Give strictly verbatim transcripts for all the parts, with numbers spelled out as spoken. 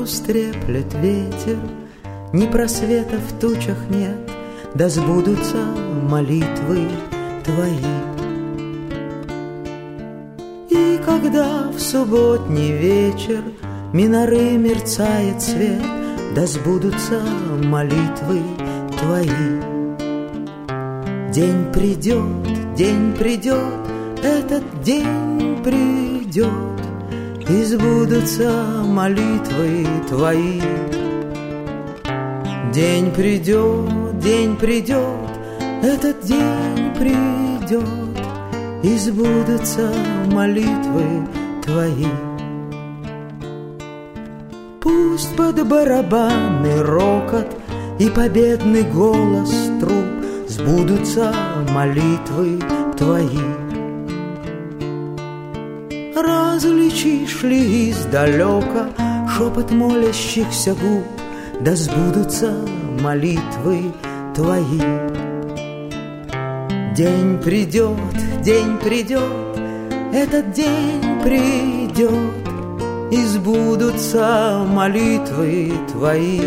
груз треплет ветер, ни просвета в тучах нет, да сбудутся молитвы твои. И когда в субботний вечер миноры мерцает свет, да сбудутся молитвы твои. День придет, день придет, этот день придет, и сбудутся молитвы твои. День придет, день придет, этот день придет, и сбудутся молитвы твои. Пусть под барабанный рокот и победный голос труб сбудутся молитвы твои. Различишь ли издалека шепот молящихся губ, да сбудутся молитвы твои. День придет, день придет, этот день придет, и сбудутся молитвы твои.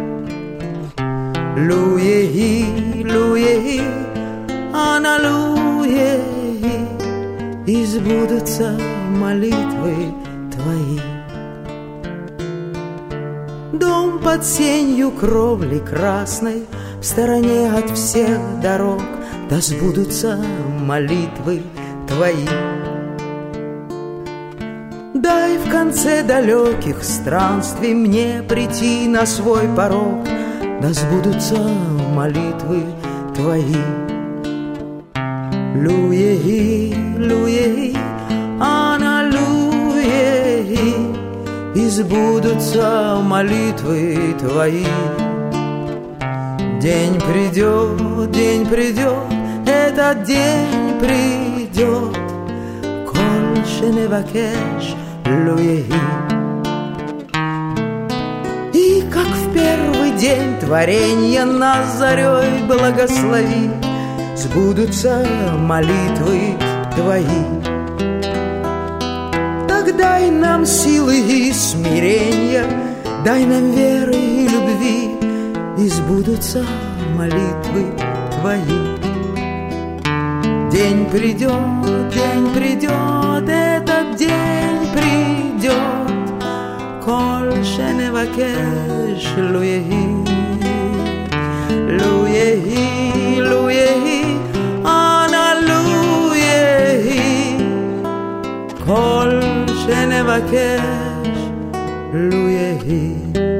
Луеи, луеи, аналуеи, и сбудутся молитвы твои. Дом под сенью кровли красной, в стороне от всех дорог, да сбудутся молитвы твои. Дай в конце далеких странствий мне прийти на свой порог, да сбудутся молитвы твои. Луеи, луеи, аналуеи, и сбудутся молитвы твои. День придет, день придет, этот день придет, коль шеневакеш луеи. И как в первый день творенья нас зарей благослови, сбудутся молитвы твои. Так дай нам силы и смирения, дай нам веры и любви, и сбудутся молитвы твои. День придет, день придет, этот день придет, коль шеневакеш луеи, луеи, луеи, аналуеи, коль шеневакеш לויהי